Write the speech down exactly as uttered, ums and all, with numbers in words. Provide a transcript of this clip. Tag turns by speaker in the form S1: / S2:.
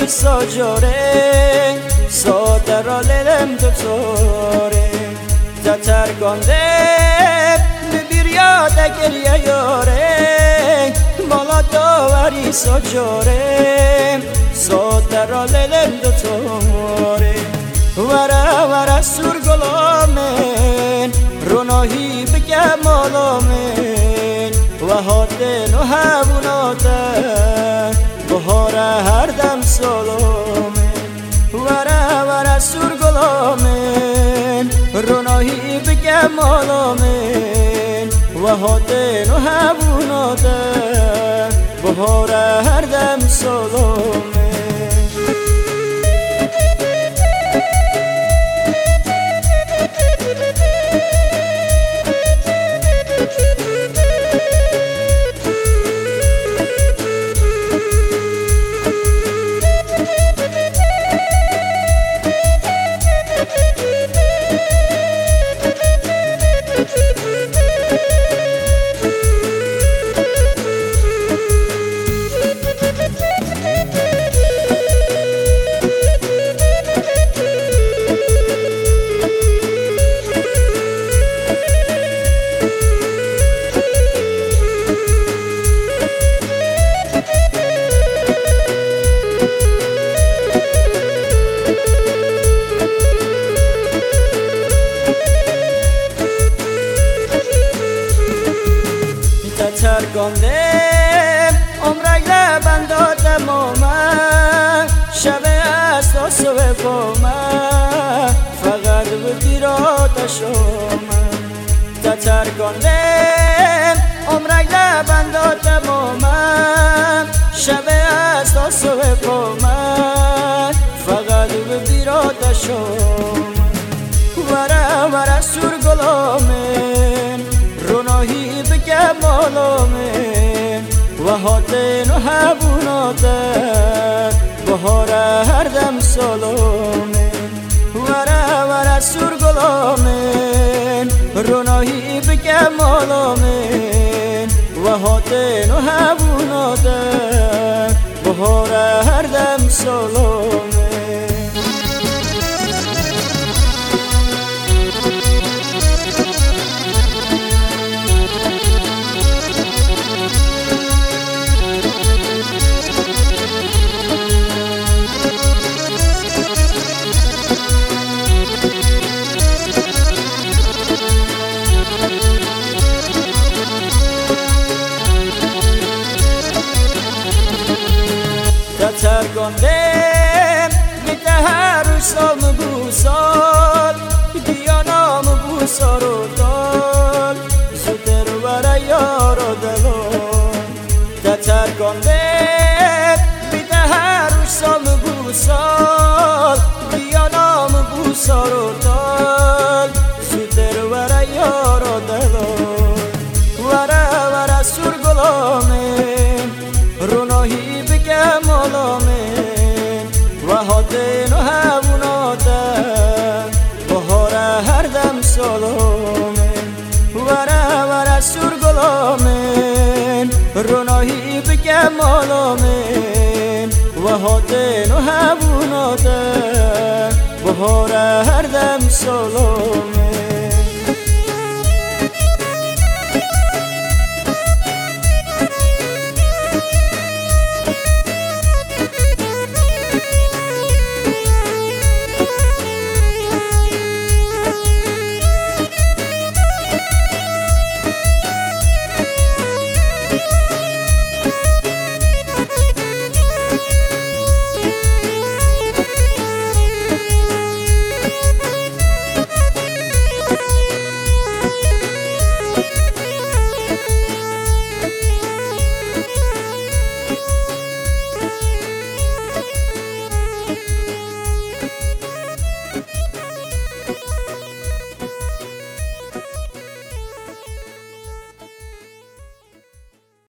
S1: ساجاره سادر للم دوتاره تترگانده ببیر یاد گریه یاره بالا داوری ساجاره سادر للم دوتاره ورا ورا سور گلامن روناهی بگم مالامن و هاتن و هبوناتن بهار هر دم سالامن ورا ورا سور گلامن روناهی بگم مالامن و هاتن و هبوناتن بهار هر دم سالامن ترگاندم عمرک لبن دادم آمد شب است و صبح بامد فقط بگیر آتش آمد ترگاندم عمرک لبن دادم آمد شب است و صبح بامد فقط بگیر آتش آمد ورا ورا سور گلامن روناهی بگم مالامن و هاتن و هبوناتن بهار هر دم سالامن ورا ورا سور گلامن روناهی بگم مالامن و هاتن و هبوناتن بهار هر دم سالامن ترگاندم میده هر روز سال مگو سال دیانام بو سار و دال زودر برای یار و دلان ترگاندم میده هر روز سال مگو سال دیانام بو سار و دال زودر برای یار و دلان ورا ورا سور گلامن روناهی بگم مالامن و هاتن و هبوناتن بهار هر دم سالامن ورا ورا سور گلامن روناهی بگم مالامن و هاتن و هبوناتن بهار هر دم سالامن